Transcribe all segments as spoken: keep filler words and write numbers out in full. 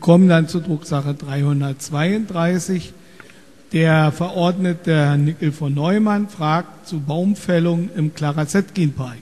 kommen dann zur Drucksache dreihundertzweiunddreißig. Der Verordnete Herr Nickel von Neumann fragt zu Baumfällung im Clara-Zetkin-Park.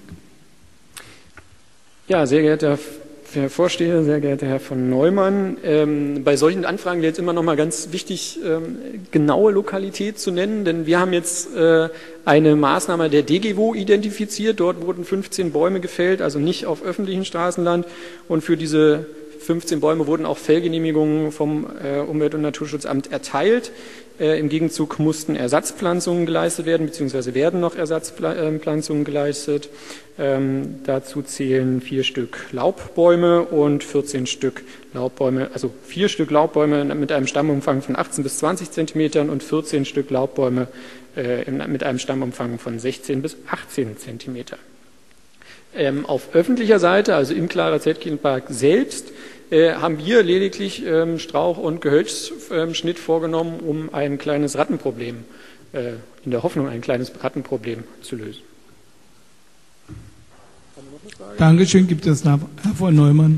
Ja, sehr geehrter Herr Vorsteher, sehr geehrter Herr von Neumann, ähm, bei solchen Anfragen wäre jetzt immer noch mal ganz wichtig, ähm, genaue Lokalität zu nennen, denn wir haben jetzt äh, eine Maßnahme der D G W O identifiziert. Dort wurden fünfzehn Bäume gefällt, also nicht auf öffentlichem Straßenland, und für diese fünfzehn Bäume wurden auch Fällgenehmigungen vom äh, Umwelt- und Naturschutzamt erteilt. Äh, Im Gegenzug mussten Ersatzpflanzungen geleistet werden, beziehungsweise werden noch Ersatzpflanzungen geleistet. Ähm, dazu zählen vier Stück Laubbäume und vierzehn Stück Laubbäume, also vier Stück Laubbäume mit einem Stammumfang von achtzehn bis zwanzig Zentimetern und vierzehn Stück Laubbäume äh, mit einem Stammumfang von sechzehn bis achtzehn Zentimeter. Ähm, auf öffentlicher Seite, also im Clara-Zetkin-Park selbst, äh, haben wir lediglich ähm, Strauch- und Gehölzschnitt ähm, vorgenommen, um ein kleines Rattenproblem, äh, in der Hoffnung, ein kleines Rattenproblem zu lösen. Dankeschön. Gibt es noch Herr von Neumann?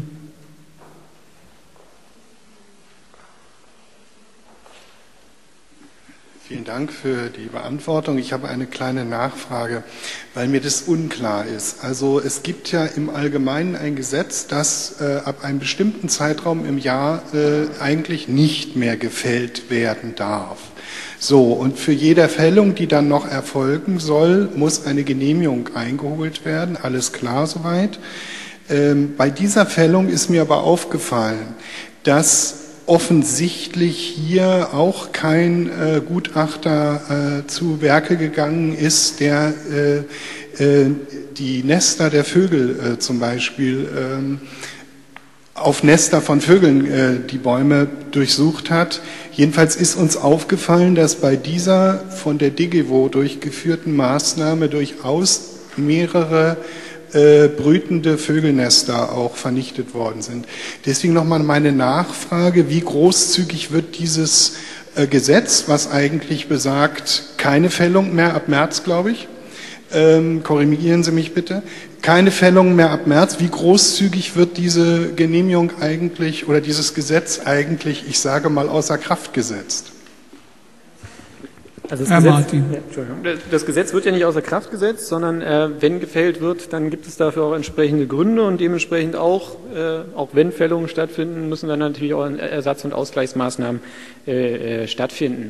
Vielen Dank für die Beantwortung. Ich habe eine kleine Nachfrage, weil mir das unklar ist. Also es gibt ja im Allgemeinen ein Gesetz, dass äh, ab einem bestimmten Zeitraum im Jahr äh, eigentlich nicht mehr gefällt werden darf. So, und für jede Fällung, die dann noch erfolgen soll, muss eine Genehmigung eingeholt werden. Alles klar soweit. Ähm, bei dieser Fällung ist mir aber aufgefallen, dass offensichtlich hier auch kein äh, Gutachter äh, zu Werke gegangen ist, der äh, äh, die Nester der Vögel äh, zum Beispiel äh, auf Nester von Vögeln äh, die Bäume durchsucht hat. Jedenfalls ist uns aufgefallen, dass bei dieser von der D G W O durchgeführten Maßnahme durchaus mehrere Äh, brütende Vögelnester auch vernichtet worden sind. Deswegen nochmal meine Nachfrage, wie großzügig wird dieses äh, Gesetz, was eigentlich besagt, keine Fällung mehr ab März, glaube ich, ähm, korrigieren Sie mich bitte, keine Fällung mehr ab März, wie großzügig wird diese Genehmigung eigentlich oder dieses Gesetz eigentlich, ich sage mal, außer Kraft gesetzt? Also das, Herr Gesetz, Martin. ja, Entschuldigung. Das Gesetz wird ja nicht außer Kraft gesetzt, sondern äh, wenn gefällt wird, dann gibt es dafür auch entsprechende Gründe und dementsprechend auch, äh, auch wenn Fällungen stattfinden, müssen dann natürlich auch Ersatz- und Ausgleichsmaßnahmen äh, äh, stattfinden.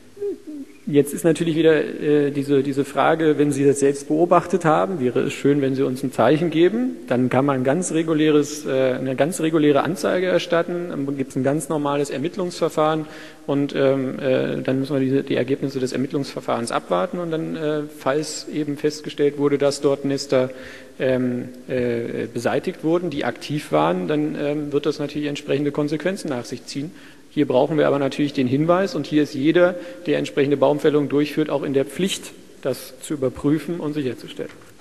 Jetzt ist natürlich wieder äh, diese, diese Frage, wenn Sie das selbst beobachtet haben, wäre es schön, wenn Sie uns ein Zeichen geben. Dann kann man ganz reguläres, äh, eine ganz reguläre Anzeige erstatten. Dann gibt es ein ganz normales Ermittlungsverfahren und ähm, äh, dann müssen wir die, die Ergebnisse des Ermittlungsverfahrens abwarten. Und dann, äh, falls eben festgestellt wurde, dass dort Nester ähm, äh, beseitigt wurden, die aktiv waren, dann ähm, wird das natürlich entsprechende Konsequenzen nach sich ziehen. Hier brauchen wir aber natürlich den Hinweis und hier ist jeder, der entsprechende Baumfällung durchführt, auch in der Pflicht, das zu überprüfen und sicherzustellen.